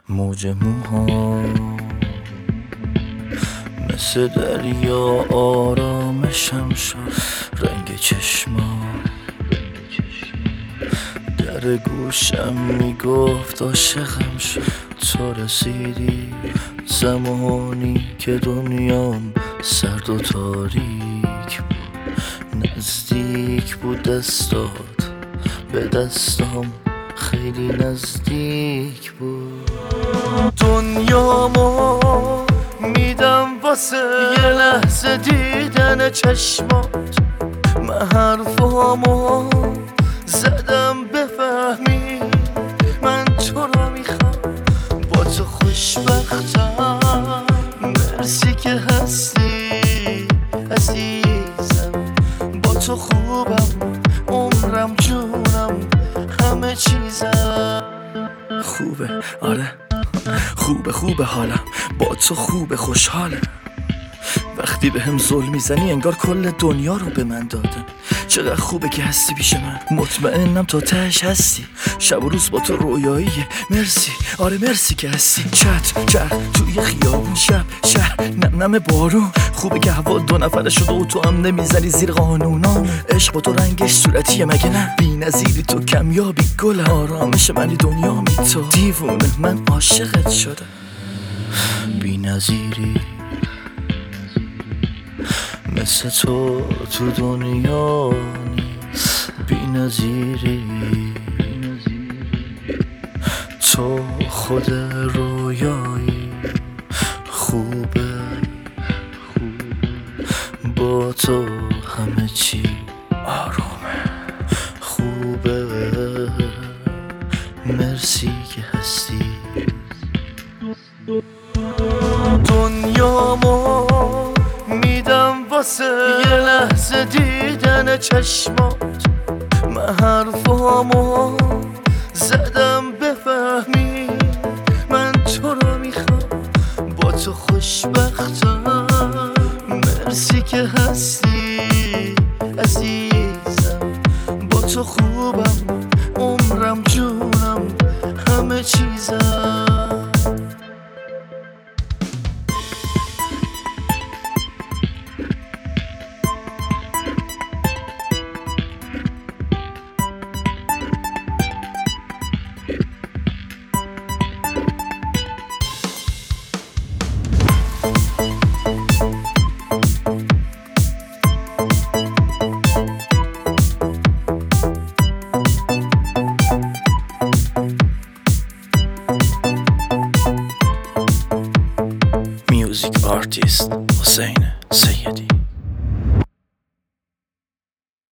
موج موها مثل دریا آرامشم شد، رنگ چشما در گوشم میگفت عاشقم شد. تو رسیدی زمانی که دنیام سرد و تاریک بود، نزدیک بود دستات به دستام، خیلی نزدیک بود. دنیامو میدم واسه یه لحظه دیدن چشمات، من حرفامو زدم بفهمی من تو رو میخوام، با تو خوشبختم. مرسی که هستی عزیزم، با تو خوبم، عمرم جونم همه چیزم. خوبه آره، خوبه حالم با تو، خوبه خوشحالم. وقتی به هم ظلم میزنی انگار کل دنیا رو به من دادن. چقدر خوبه که هستی پیش من، مطمئنم تا تهش هستی. شب و روز با تو رویاییه. مرسی آره مرسی که هستی. چت توی خیابون، شب شهر نم بارون. خوبه که هوا دو نفره شده و تو هم نمیزنی زیر قانونا. عشق با تو رنگش صورتیه مگه نه؟ بی نظیری تو، کمیابی گل آرامش منی، دنیا می تو دیوونه، من عاشقت شدم. بی نظیری مثل تو دنیا نیست، بی نظیری تو خود رویایی. خوبه با تو همه چی آرومه. خوبه مرسی که هستی. دنیامو میدم واسه یه لحظه دیدن چشمات، من حرفامو زدم بفهمی من تو رو میخوام، با تو خوشبختم. مرسی که هستی عزیزم، با تو خوبم، عمرم جونم همه چیزم. Music artist حسین سیدی.